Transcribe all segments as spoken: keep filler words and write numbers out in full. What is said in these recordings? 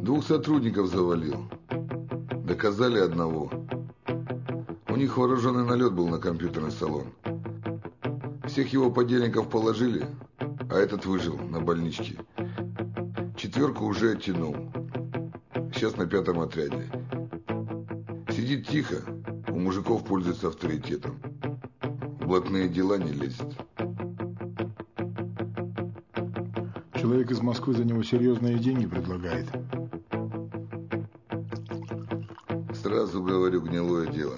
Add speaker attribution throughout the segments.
Speaker 1: Двух сотрудников завалил. Доказали одного. У них вооруженный налет был на компьютерный салон. Всех его подельников положили, а этот выжил на больничке. Четверку уже оттянул. Сейчас на пятом отряде. Сидит тихо, у мужиков пользуется авторитетом. В блатные дела не лезет.
Speaker 2: Человек из Москвы за него серьезные деньги предлагает.
Speaker 1: Сразу говорю, гнилое дело.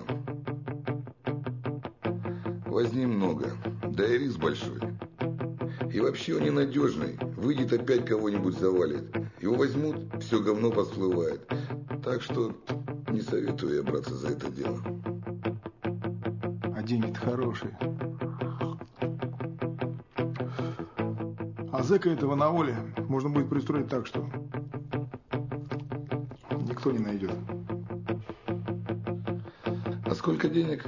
Speaker 1: Возни много, да и риск большой. И вообще он ненадежный. Выйдет, опять кого-нибудь завалит. Его возьмут, все говно подплывает. Так что не советую я браться за это дело.
Speaker 2: А деньги-то хорошие. А зэка этого на воле можно будет пристроить так, что никто не найдет.
Speaker 1: А сколько денег?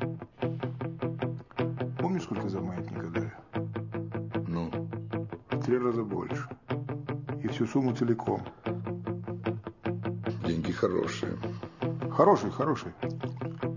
Speaker 2: Помнишь, сколько за маятника дали?
Speaker 1: Ну?
Speaker 2: В три раза больше. И всю сумму целиком.
Speaker 1: Деньги хорошие.
Speaker 2: Хорошие, хорошие.